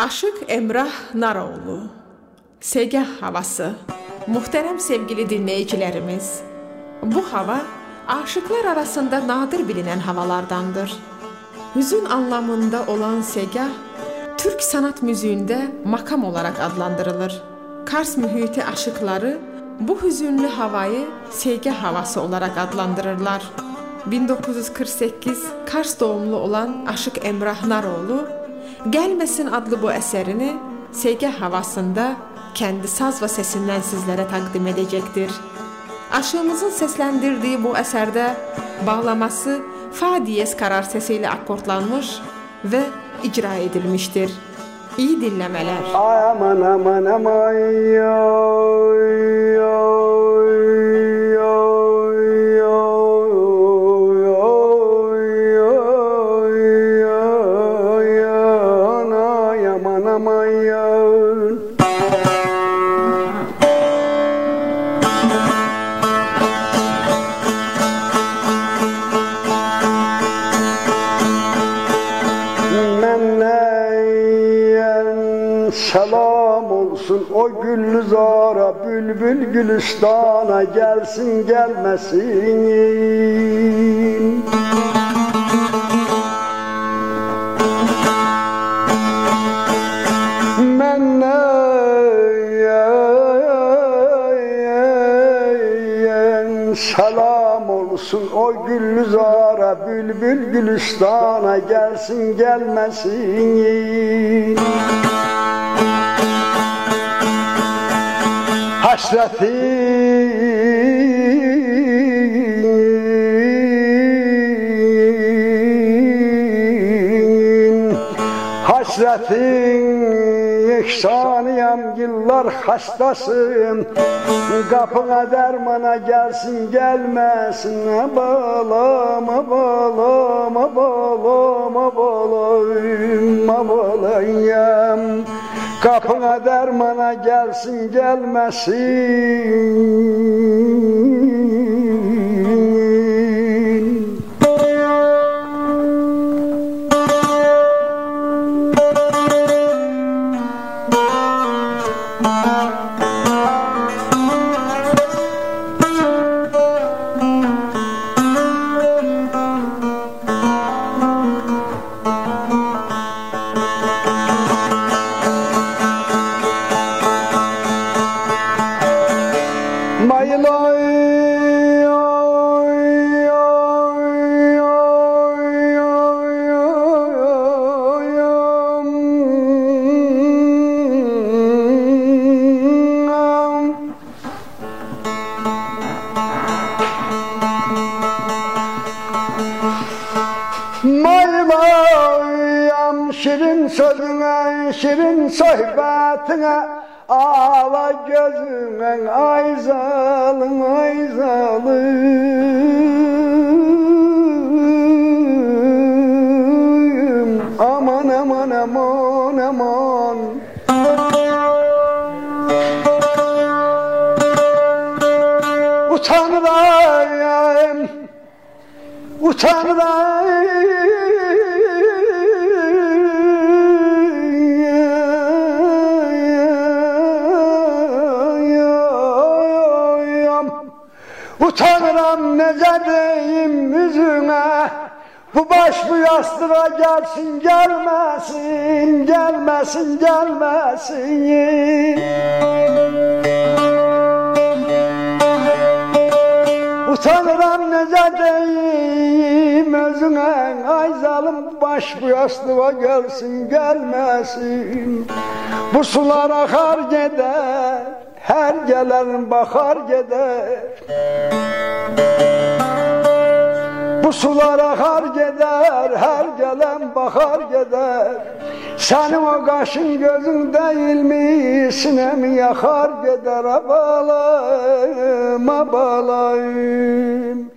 Aşık Emrah Naroğlu, Segah havası. Muhterem sevgili dinleyicilerimiz, bu hava aşıklar arasında nadir bilinen havalardandır. Hüzün anlamında olan segah, Türk sanat müziğinde makam olarak adlandırılır. Kars mühiti aşıkları bu hüzünlü havayı segah havası olarak adlandırırlar. 1948 Kars doğumlu olan Aşık Emrah Naroğlu, Gelmesin adlı bu eserini segah havasında kendi saz ve sesinden sizlere takdim edecektir. Aşığımızın seslendirdiği bu eserde bağlaması fa diyez karar sesiyle akortlanmış ve icra edilmiştir. İyi dinlemeler. Aman aman aman yoy yoy yoy yoy yoy yoy aman aman yoy. Selam olsun o güllü zara, bülbül gülüstana, gelsin gelmesin. Selam olsun o güllü zara, bülbül gülüstana, gelsin gelmesin. Hasretin yeksanıyam, yıllar hastasın, kapına dermana, gelsin gelmesin. Bağlama bağlama bağlama bağlama bağlayam, kapına dermana, gelsin gelmesin. Şirin sözüne, şirin sohbetine, ağla gözüne, ay zalim, ay zalim. Aman aman aman aman. Utanırım, utanırım. Utanırım nece deyim yüzüne, bu baş bu yastığa, gelsin gelmesin, gelmesin gelmesin. Utanırım nece deyim özüne, ay zalim, baş bu yastığa, gelsin gelmesin. Bu sular akar gider, her gelen bakar gider. Bu sular akar gider, her gelen bakar gider. Senin o kaşın gözün değil mi, sinemi yakar gider. Abalayım, abalayım.